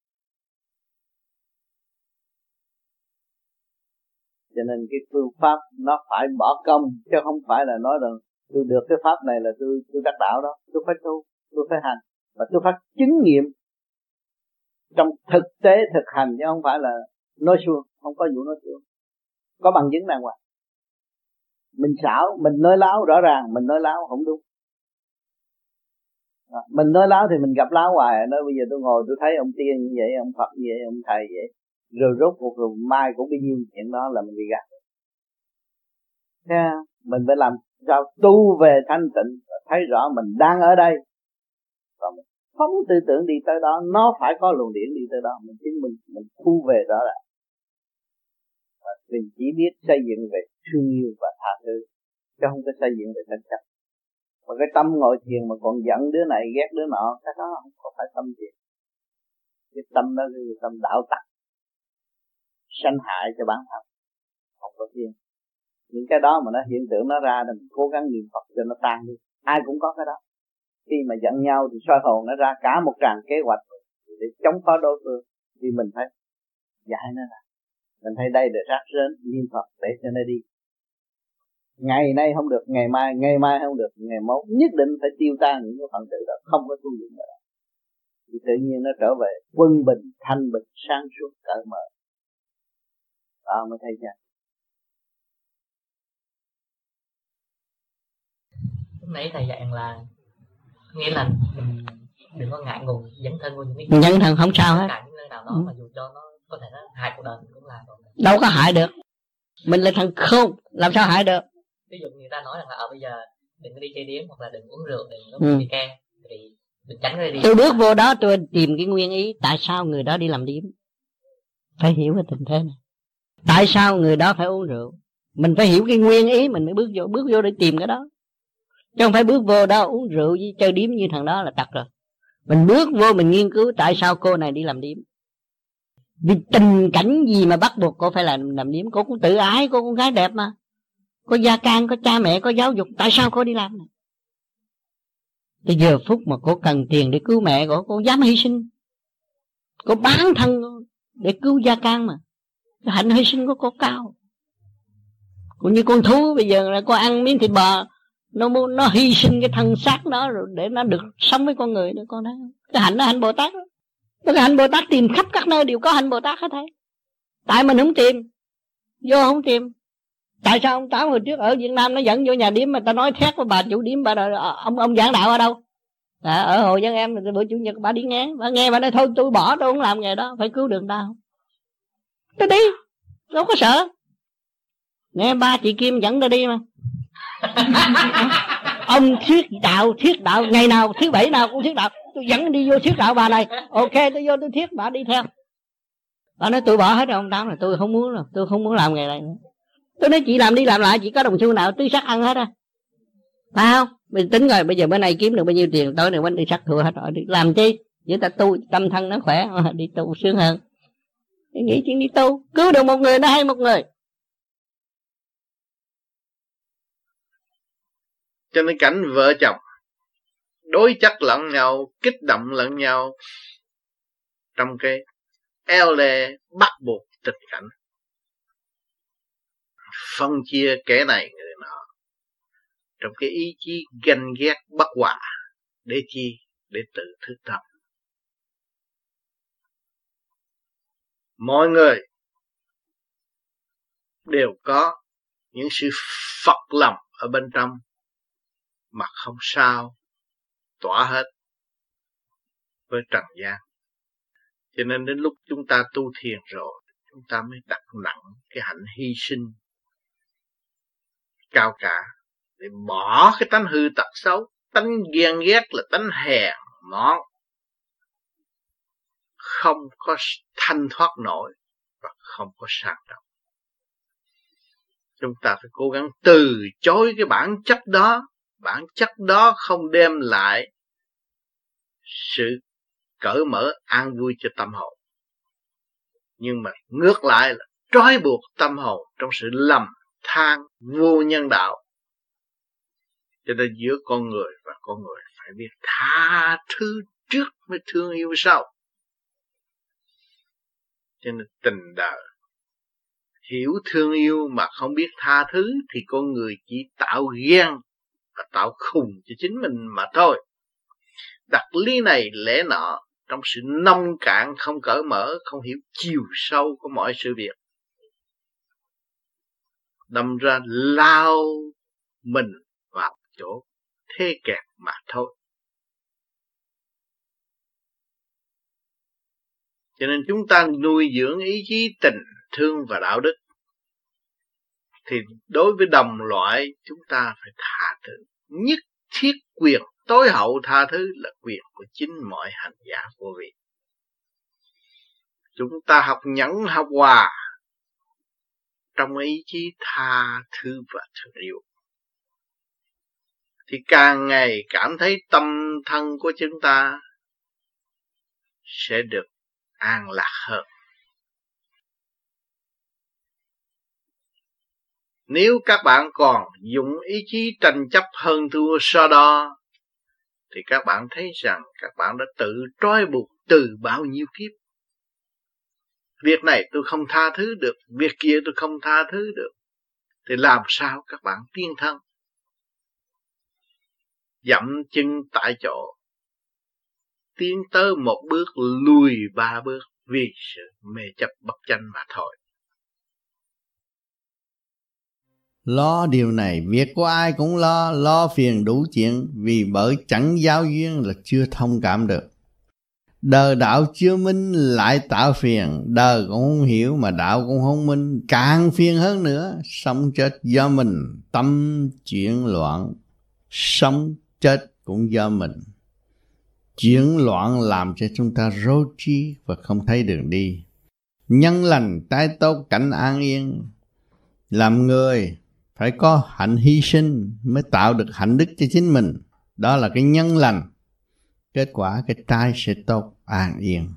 Cho nên cái phương pháp nó phải bỏ công, chứ không phải là nói rằng tôi được cái pháp này là tôi tôi đắc đạo đó. Tôi phải tu, tôi phải hành và tôi phải chứng nghiệm trong thực tế thực hành, chứ không phải là nói suông. Không có vụ nói suông, có bằng chứng đàng hoàng. Mình xảo, mình nói láo rõ ràng, mình nói láo không đúng. À, mình nói láo thì mình gặp láo hoài. Nói bây giờ tôi ngồi tôi thấy ông tiên như vậy, ông Phật như vậy, ông thầy vậy, rồi rốt cuộc rồi mai cũng bị nhiêu chuyện đó là mình bị gạt. Yeah. Mình phải làm sao tu về thanh tịnh, thấy rõ mình đang ở đây và mình không tư tưởng đi tới đó. Nó phải có luồng điển đi tới đó, mình chứng minh mình thu về rõ ràng. Và mình chỉ biết xây dựng về thương yêu và tha thứ, chứ không có xây dựng về tranh chấp. Và cái tâm ngồi thiền mà còn giận đứa này ghét đứa nọ, cái đó không có phải tâm thiền. Cái tâm đó là tâm đạo tặc, sanh hại cho bản thân, không có thiền. Những cái đó mà nó hiện tượng nó ra thì mình cố gắng niệm Phật cho nó tan đi. Ai cũng có cái đó. Khi mà giận nhau thì soi hồn nó ra cả một tràng kế hoạch để chống phá đối phương. Thì mình phải giải nó ra. Mình thấy đây để rác rến, niệm Phật để cho nó đi. Ngày nay không được, ngày mai, ngày mai không được, ngày mốt nhất định phải tiêu tan những cái phần tử đó, không có tu luyện nữa. Thì tự nhiên nó trở về quân bình, thanh bình, sáng suốt, cởi mở. Đó mới thấy chưa? Lúc nãy thầy dạy là nghĩa là mình đừng có ngại ngùng dấn thân vô những cái dấn thân không sao hết. Cả những nơi nào đó ừ. mà dù cho nó có thể nó hại cuộc đời mình cũng làm rồi. Đâu có hại được. Mình là thằng khôn, làm sao hại được? Ví dụ người ta nói rằng là ở bây giờ đừng có đi chơi điếm hoặc là đừng uống rượu, đừng có ừ. đi ke, thì đừng tránh cái đi. Tôi bước vô đó tôi tìm cái nguyên ý tại sao người đó đi làm điếm. Phải hiểu cái tình thế này. Tại sao người đó phải uống rượu? Mình phải hiểu cái nguyên ý mình mới bước vô, bước vô để tìm cái đó. Chứ không phải bước vô đó uống rượu với chơi điếm như thằng đó là tặc rồi. Mình bước vô mình nghiên cứu tại sao cô này đi làm điếm. Vì tình cảnh gì mà bắt buộc cô phải làm, làm điếm. Cô cũng tự ái, cô con gái đẹp mà. Có gia can, có cha mẹ, có giáo dục. Tại sao cô đi làm này? Tới giờ phút mà cô cần tiền để cứu mẹ cô, cô dám hy sinh. Cô bán thân để cứu gia can mà. Cái hạnh hy sinh của cô cao. Cũng như con thú bây giờ là cô ăn miếng thịt bò, nó muốn nó hy sinh cái thân xác đó rồi để nó được sống với con người nữa, con thấy không? Cái hạnh đó hạnh Bồ Tát đó. Cái hạnh Bồ Tát tìm khắp các nơi đều có hạnh Bồ Tát hết thảy. Tại mình không tìm, vô không tìm. Tại sao ông Tám hồi trước ở Việt Nam nó dẫn vô nhà điếm mà ta nói thét với bà chủ điếm, bà đòi, ông ông giảng đạo ở đâu? À, ở Hồ Dân Em bữa chủ nhật bà đi nghe, bà nghe bà nói thôi tôi bỏ, tôi không làm nghề đó, phải cứu được ta không? Tôi đi, đâu có sợ. Nghe ba chị Kim dẫn tôi đi mà. Ông thuyết đạo, thuyết đạo ngày nào thứ bảy nào cũng thuyết đạo, tôi dẫn đi vô thuyết đạo bà này. Ok, tôi vô tôi thuyết, bà đi theo. Bà nói tôi bỏ hết rồi ông Tám, là tôi không muốn rồi, tôi không muốn làm nghề này nữa. Tôi nói chị làm đi làm lại, chị có đồng xu nào tứ sắc ăn hết á, phải không? Mình tính rồi, bây giờ bữa nay kiếm được bao nhiêu tiền, tối nay bánh đi sắc thua hết rồi, đi làm chi? Vậy ta tu tâm thân nó khỏe, đi tu sướng hơn. Để nghĩ chuyện đi tu, cứu được một người nó hay một người. Cho nên cảnh vợ chồng đối chất lẫn nhau, kích động lẫn nhau trong cái eo lê bắt buộc tình cảnh, phân chia kẻ này người nọ, trong cái ý chí ganh ghét bất hòa. Để chi? Để tự thức tâm. Mọi người đều có những sự phật lòng ở bên trong mà không sao tỏa hết với trần gian. Cho nên đến lúc chúng ta tu thiền rồi, chúng ta mới đặt nặng cái hạnh hy sinh cao cả để bỏ cái tánh hư tật xấu. Tánh ghen ghét là tánh hèn mọn, không có thanh thoát nổi và không có sang trọng. Chúng ta phải cố gắng từ chối cái bản chất đó. Bản chất đó không đem lại sự cởi mở an vui cho tâm hồn, nhưng mà ngược lại là trói buộc tâm hồn trong sự lầm than vô nhân đạo. Cho nên giữa con người và con người phải biết tha thứ trước mới thương yêu sau. Cho nên tình đời hiểu thương yêu mà không biết tha thứ thì con người chỉ tạo ghen và tạo khùng cho chính mình mà thôi. Đặt lý này lẽ nọ trong sự nông cạn, không cởi mở, không hiểu chiều sâu của mọi sự việc, đâm ra lao mình vào chỗ thế kẹt mà thôi. Cho nên chúng ta nuôi dưỡng ý chí tình thương và đạo đức, thì đối với đồng loại chúng ta phải tha thứ. Nhất thiết quyền tối hậu tha thứ là quyền của chính mọi hành giả vô vi. Chúng ta học nhẫn học hòa trong ý chí tha thứ và thương yêu, thì càng ngày cảm thấy tâm thân của chúng ta sẽ được an lạc hơn. Nếu các bạn còn dùng ý chí tranh chấp hơn thua so đo, thì các bạn thấy rằng các bạn đã tự trói buộc từ bao nhiêu kiếp. Việc này tôi không tha thứ được, việc kia tôi không tha thứ được, thì làm sao các bạn tiến thân? Dậm chân tại chỗ, tiến tới một bước lùi ba bước vì sự mê chấp bất chánh mà thôi. Lo điều này, việc của ai cũng lo, lo phiền đủ chuyện, vì bởi chẳng giao duyên là chưa thông cảm được. Đời đạo chưa minh lại tạo phiền, đời cũng không hiểu mà đạo cũng không minh, càng phiền hơn nữa. Sống chết do mình, tâm chuyển loạn, sống chết cũng do mình. Chuyển loạn làm cho chúng ta rối trí và không thấy đường đi. Nhân lành trái tốt cảnh an yên. Làm người phải có hạnh hy sinh mới tạo được hạnh đức cho chính mình. Đó là cái nhân lành. Kết quả cái trái sẽ tốt, an yên.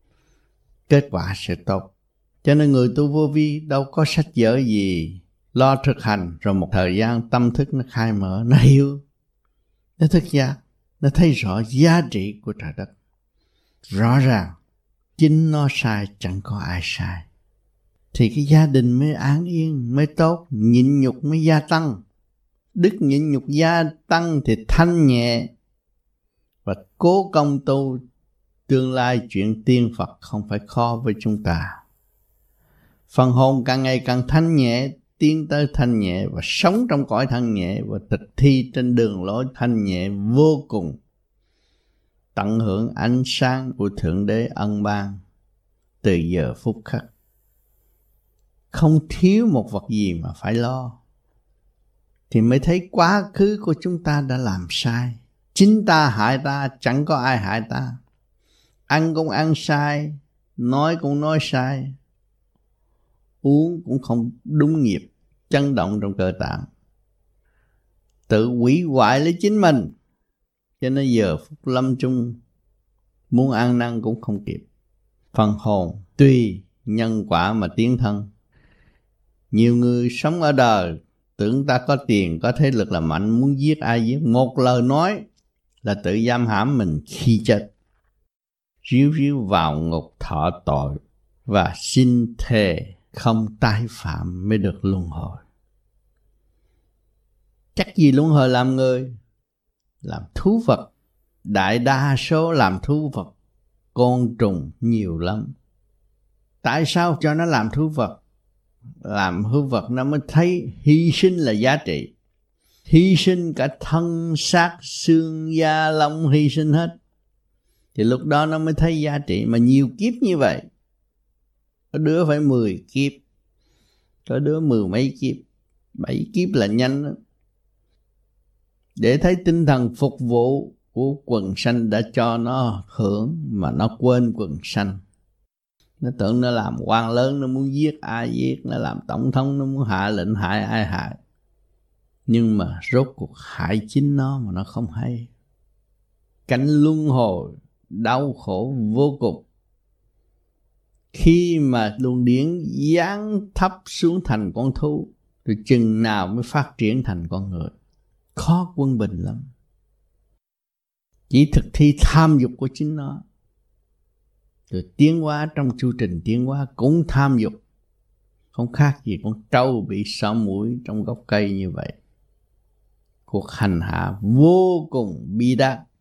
Kết quả sẽ tốt. Cho nên người tu vô vi đâu có sách vở gì, lo thực hành rồi một thời gian tâm thức nó khai mở, nó hiểu, nó thức giác, nó thấy rõ giá trị của trời đất. Rõ ràng chính nó sai, chẳng có ai sai. Thì cái gia đình mới an yên, mới tốt, nhịn nhục mới gia tăng. Đức nhịn nhục gia tăng thì thanh nhẹ và cố công tu, tương lai chuyện tiên Phật không phải khó với chúng ta. Phần hồn càng ngày càng thanh nhẹ, tiến tới thanh nhẹ và sống trong cõi thanh nhẹ và thực thi trên đường lối thanh nhẹ vô cùng. Tận hưởng ánh sáng của Thượng Đế ân ban từ giờ phút khắc. Không thiếu một vật gì mà phải lo, thì mới thấy quá khứ của chúng ta đã làm sai. Chính ta hại ta, chẳng có ai hại ta. Ăn cũng ăn sai, nói cũng nói sai, uống cũng không đúng nghiệp, chấn động trong cơ tạng, tự hủy hoại lấy chính mình. Cho nên giờ phút lâm chung, muốn ăn năn cũng không kịp. Phần hồn tùy nhân quả mà tiến thân. Nhiều người sống ở đời tưởng ta có tiền, có thế lực là mạnh, muốn giết ai giết. Một lời nói là tự giam hãm mình khi chết. Ríu ríu vào ngục thọ tội và xin thề không tái phạm mới được luân hồi. Chắc gì luân hồi làm người, làm thú vật. Đại đa số làm thú vật, côn trùng nhiều lắm. Tại sao cho nó làm thú vật? Làm thú vật nó mới thấy hy sinh là giá trị. Hy sinh cả thân xác xương da lông, hy sinh hết. Thì lúc đó nó mới thấy giá trị. Mà nhiều kiếp như vậy, có đứa phải mười kiếp, có đứa mười mấy kiếp, bảy kiếp là nhanh đó. Để thấy tinh thần phục vụ của quần sanh đã cho nó hưởng mà nó quên quần sanh. Nó tưởng nó làm quan lớn, nó muốn giết ai giết, nó làm tổng thống, nó muốn hạ lệnh hại ai hại. Nhưng mà rốt cuộc hại chính nó mà nó không hay. Cảnh luân hồi đau khổ vô cùng. Khi mà luồng điển giáng thấp xuống thành con thú, rồi chừng nào mới phát triển thành con người. Khó quân bình lắm. Chỉ thực thi tham dục của chính nó. Rồi tiến hóa trong chu trình tiến hóa cũng tham dục. Không khác gì con trâu bị sọ mũi trong gốc cây như vậy. Cuộc hành hạ vô cùng bi đát.